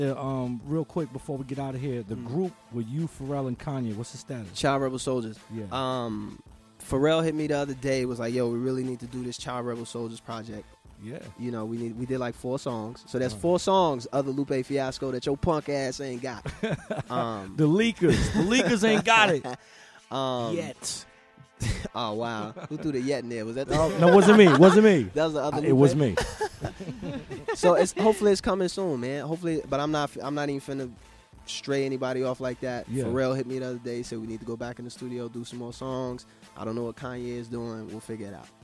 Real quick before we get out of here, the group with you, Pharrell, and Kanye, what's the status? Child Rebel Soldiers. Yeah. Pharrell hit me the other day. Was like, yo, we really need to do this Child Rebel Soldiers project. Yeah. You know, we did like 4 songs. So there's 4 songs other Lupe Fiasco that your punk ass ain't got. The leakers ain't got it yet. Oh wow, who threw the yet in there? Was that? No, wasn't me. That was the other. Lupe? It was me. So hopefully it's coming soon, man. Hopefully, but I'm not even finna stray anybody off like that. Yeah. Pharrell hit me the other day, said we need to go back in the studio, do some more songs. I don't know what Kanye is doing. We'll figure it out.